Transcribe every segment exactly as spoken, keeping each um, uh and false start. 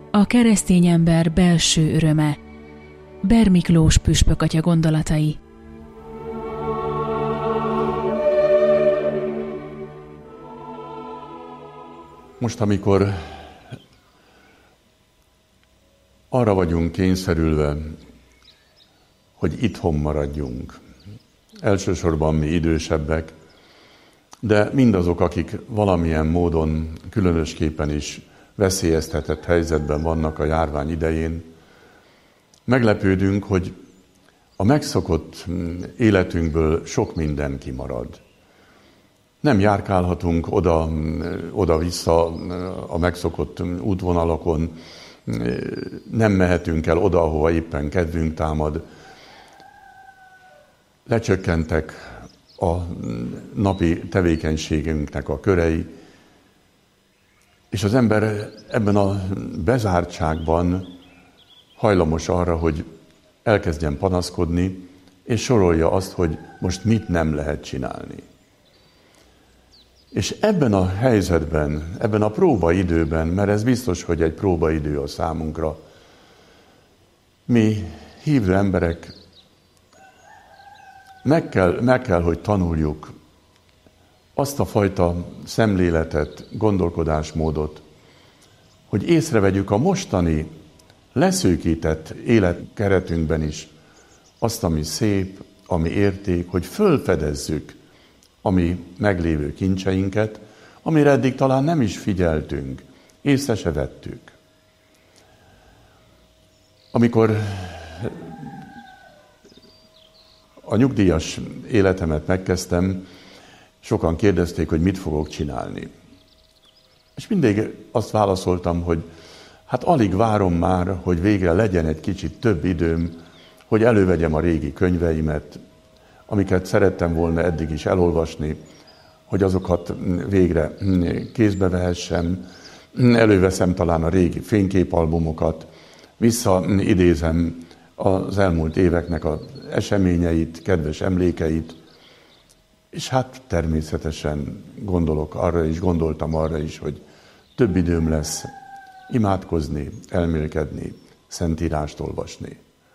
A keresztény ember belső öröme. Ber Miklós püspökatya gondolatai. Most, amikor arra vagyunk kényszerülve, hogy itthon maradjunk, elsősorban mi idősebbek, de mindazok, akik valamilyen módon különösképpen is veszélyeztetett helyzetben vannak a járvány idején, meglepődünk, hogy a megszokott életünkből sok minden kimarad. Nem járkálhatunk oda, oda-vissza a megszokott útvonalakon, nem mehetünk el oda, ahova éppen kedvünk támad. Lecsökkentek a napi tevékenységünknek a körei, és az ember ebben a bezártságban hajlamos arra, hogy elkezdjen panaszkodni, és sorolja azt, hogy most mit nem lehet csinálni. És ebben a helyzetben, ebben a próbaidőben, mert ez biztos, hogy egy próbaidő a számunkra, mi hívő emberek meg kell, meg kell, hogy tanuljuk azt a fajta szemléletet, gondolkodásmódot, hogy észrevegyük a mostani leszűkített életkeretünkben is azt, ami szép, ami érték, hogy fölfedezzük a mi meglévő kincseinket, amire eddig talán nem is figyeltünk, észre se vettük. Amikor a nyugdíjas életemet megkezdtem, sokan kérdezték, hogy mit fogok csinálni. És mindig azt válaszoltam, hogy hát alig várom már, hogy végre legyen egy kicsit több időm, hogy elővegyem a régi könyveimet, amiket szerettem volna eddig is elolvasni, hogy azokat végre kézbe vehessem, előveszem talán a régi fényképalbumokat, visszaidézem az elmúlt éveknek az eseményeit, kedves emlékeit, és hát természetesen gondolok arra is, gondoltam arra is, hogy több időm lesz imádkozni, elmélkedni, szentírást olvasni.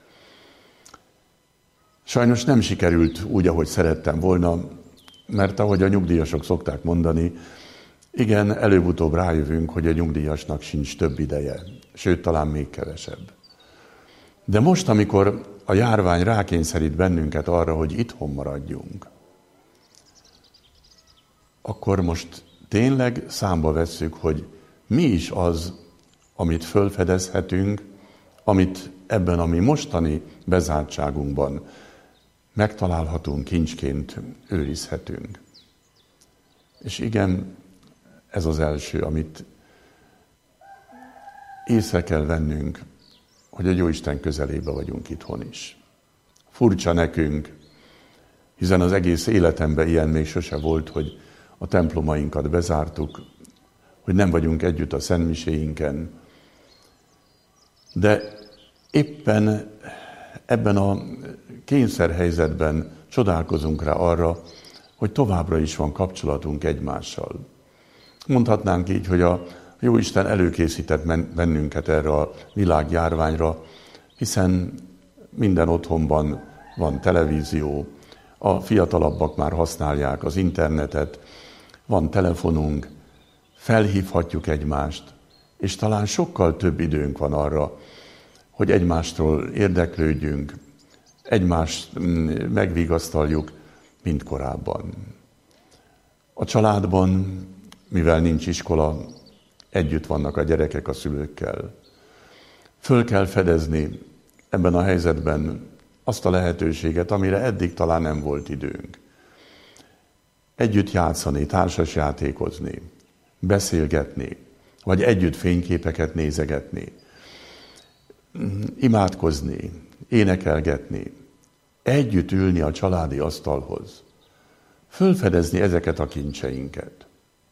Sajnos nem sikerült úgy, ahogy szerettem volna, mert ahogy a nyugdíjasok szokták mondani, igen, előbb-utóbb rájövünk, hogy a nyugdíjasnak sincs több ideje, sőt, talán még kevesebb. De most, amikor a járvány rákényszerít bennünket arra, hogy itthon maradjunk, akkor most tényleg számba vesszük, hogy mi is az, amit fölfedezhetünk, amit ebben a mi mostani bezártságunkban megtalálhatunk, kincsként őrizhetünk. És igen, ez az első, amit észre kell vennünk, hogy a Jóisten közelébe vagyunk itthon is. Furcsa nekünk, hiszen az egész életemben ilyen még sose volt, hogy a templomainkat bezártuk, hogy nem vagyunk együtt a szentmiséinken. De éppen ebben a kényszerhelyzetben csodálkozunk rá arra, hogy továbbra is van kapcsolatunk egymással. Mondhatnánk így, hogy a Jóisten előkészített bennünket erre a világjárványra, hiszen minden otthonban van televízió, a fiatalabbak már használják az internetet, van telefonunk, felhívhatjuk egymást, és talán sokkal több időnk van arra, hogy egymástól érdeklődjünk, egymást megvigasztaljuk, mint korábban. A családban, mivel nincs iskola, együtt vannak a gyerekek a szülőkkel. Föl kell fedezni ebben a helyzetben azt a lehetőséget, amire eddig talán nem volt időnk. Együtt játszani, társas játékozni, beszélgetni, vagy együtt fényképeket nézegetni, imádkozni, énekelgetni, együtt ülni a családi asztalhoz, fölfedezni ezeket a kincseinket.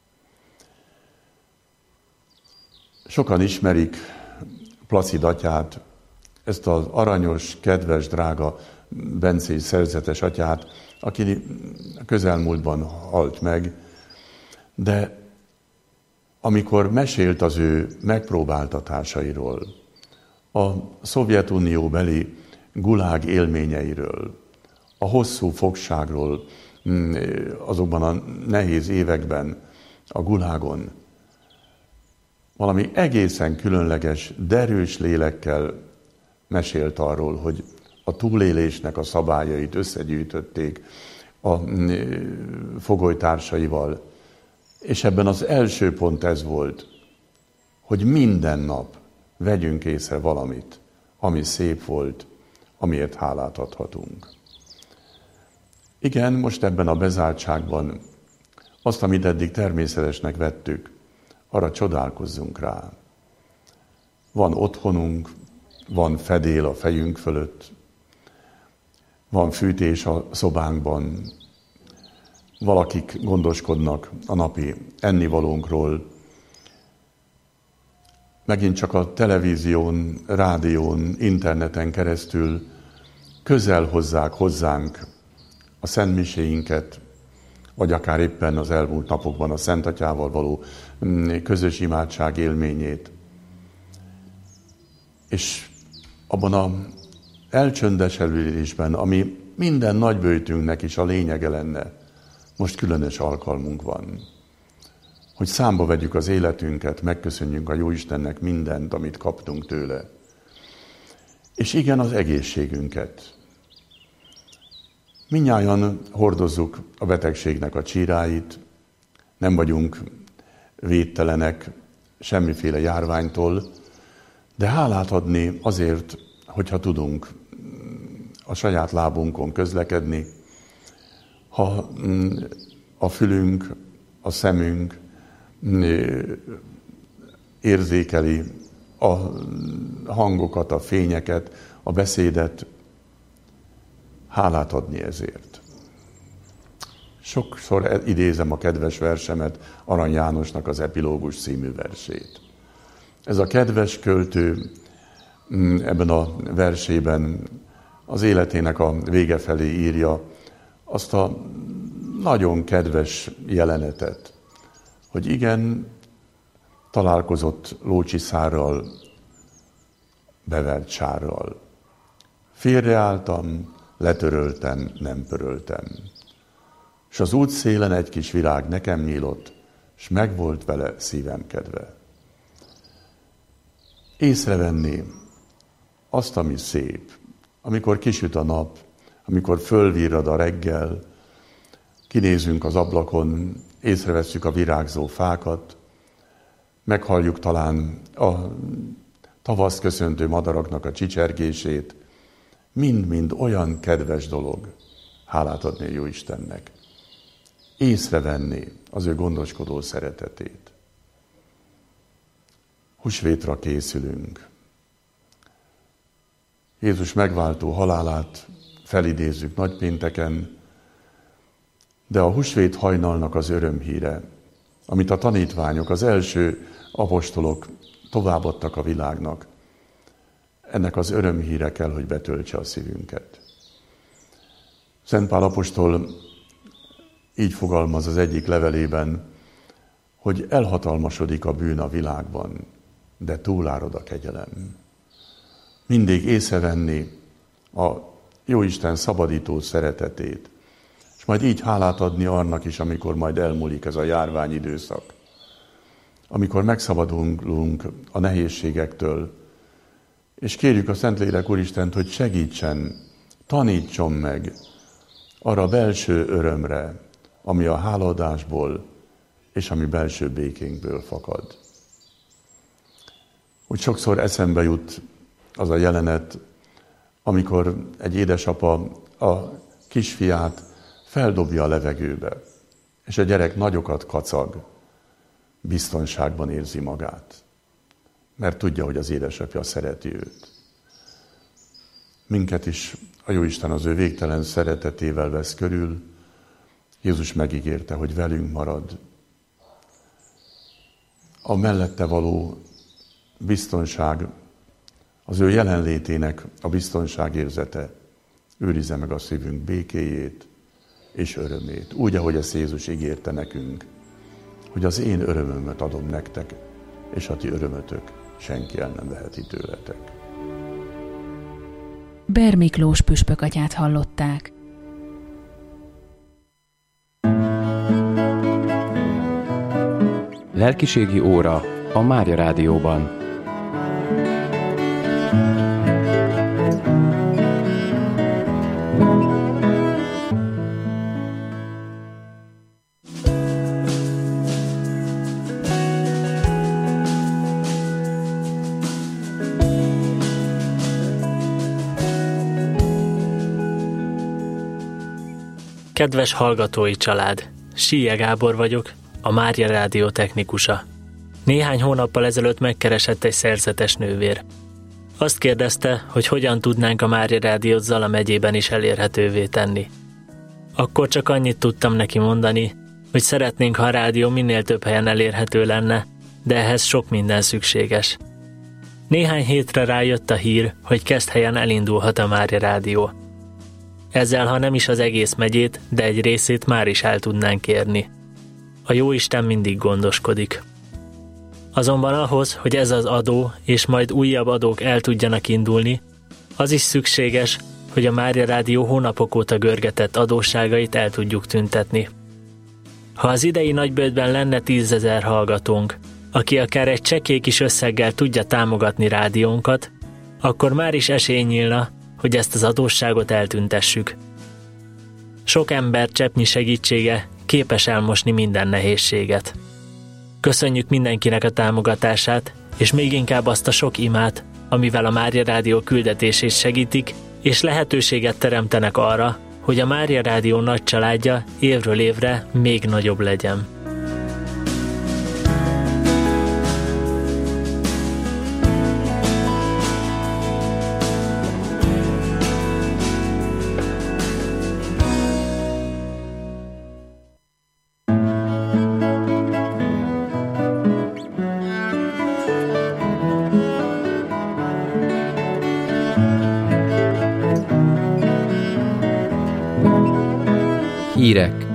Sokan ismerik Placid atyát, ezt az aranyos, kedves, drága, bencés, szerzetes atyát, aki közelmúltban halt meg, de amikor mesélt az ő megpróbáltatásairól, a Szovjetunió beli gulág élményeiről, a hosszú fogságról, azokban a nehéz években a gulágon, valami egészen különleges, derűs lélekkel mesélt arról, hogy a túlélésnek a szabályait összegyűjtötték a fogolytársaival. És ebben az első pont ez volt, hogy minden nap vegyünk észre valamit, ami szép volt, amiért hálát adhatunk. Igen, most ebben a bezártságban azt, amit eddig természetesnek vettük, arra csodálkozzunk rá. Van otthonunk, van fedél a fejünk fölött, van fűtés a szobánkban, valakik gondoskodnak a napi ennivalónkról, megint csak a televízión, rádión, interneten keresztül közel hozzák hozzánk a szentmiséinket, vagy akár éppen az elmúlt napokban a Szent Atyával való közös imádság élményét. És abban az elcsöndesedésben, ami minden nagybőjtünknek is a lényege lenne, most különös alkalmunk van, hogy számba vegyük az életünket, megköszönjünk a Jóistennek mindent, amit kaptunk tőle. És igen, az egészségünket. Mindnyájan hordozzuk a betegségnek a csíráit, nem vagyunk védtelenek semmiféle járványtól, de hálát adni azért, hogyha tudunk a saját lábunkon közlekedni, ha a fülünk, a szemünk érzékeli a hangokat, a fényeket, a beszédet, hálát adni ezért. Sokszor idézem a kedves versemet, Arany Jánosnak az Epilógus című versét. Ez a kedves költő ebben a versében az életének a vége felé írja azt a nagyon kedves jelenetet, hogy igen, találkozott Lócsiszárral, bevert sárral. Félreálltam, letöröltem, nem pöröltem. S az útszélen egy kis virág nekem nyílott, s megvolt vele szívem kedve. Észrevenni azt, ami szép, amikor kisüt a nap, amikor fölvirrad a reggel, kinézünk az ablakon, észrevesszük a virágzó fákat, meghalljuk talán a tavasz köszöntő madaraknak a csicsergését, mind-mind olyan kedves dolog, hálát adni a Jóistennek. Észrevenni az ő gondoskodó szeretetét. Húsvétra készülünk. Jézus megváltó halálát felidézzük nagypénteken, de a húsvét hajnalnak az örömhíre, amit a tanítványok, az első apostolok továbbadtak a világnak, ennek az örömhíre kell, hogy betöltse a szívünket. Szent Pál apostol így fogalmaz az egyik levelében, hogy elhatalmasodik a bűn a világban, de túlárad a kegyelem. Mindig észrevenni a Jóisten szabadító szeretetét, és majd így hálát adni annak is, amikor majd elmúlik ez a járványidőszak. Amikor megszabadulunk a nehézségektől, és kérjük a Szentlélek Úristent, hogy segítsen, tanítson meg arra a belső örömre, ami a hálaadásból és ami belső békénkből fakad. Úgy sokszor eszembe jut az a jelenet, amikor egy édesapa a kisfiát feldobja a levegőbe, és a gyerek nagyokat kacag, biztonságban érzi magát, mert tudja, hogy az édesapja szereti őt. Minket is a Jóisten az ő végtelen szeretetével vesz körül. Jézus megígérte, hogy velünk marad. A mellette való biztonság, az ő jelenlétének a biztonságérzete őrizze meg a szívünk békéjét és örömét, úgy, ahogy ezt Jézus ígérte nekünk hogy az én örömömet adom nektek, és a ti örömötök senki el nem veheti tőletek. Ber Miklós püspökatyát hallották. Lelkiségi óra a Mária Rádióban. Kedves hallgatói család! Síje Gábor vagyok, a Mária Rádió technikusa. Néhány hónappal ezelőtt megkeresett egy szerzetes nővér. Azt kérdezte, hogy hogyan tudnánk a Mária Rádiót Zala megyében is elérhetővé tenni. Akkor csak annyit tudtam neki mondani, hogy szeretnénk, ha a rádió minél több helyen elérhető lenne, de ehhez sok minden szükséges. Néhány hétre rájött a hír, hogy Keszthelyen elindulhat a Mária Rádió. Ezzel, ha nem is az egész megyét, de egy részét már is el tudnánk érni. A Jóisten mindig gondoskodik. Azonban ahhoz, hogy ez az adó és majd újabb adók el tudjanak indulni, az is szükséges, hogy a Mária Rádió hónapok óta görgetett adósságait el tudjuk tüntetni. Ha az idei nagyböjtben lenne tízezer hallgatónk, aki akár egy csekély kis összeggel tudja támogatni rádiónkat, akkor már is esély nyílna, hogy ezt az adósságot eltüntessük. Sok ember cseppnyi segítsége képes elmosni minden nehézséget. Köszönjük mindenkinek a támogatását, és még inkább azt a sok imát, amivel a Mária Rádió küldetését segítik, és lehetőséget teremtenek arra, hogy a Mária Rádió nagy családja évről évre még nagyobb legyen. Hírek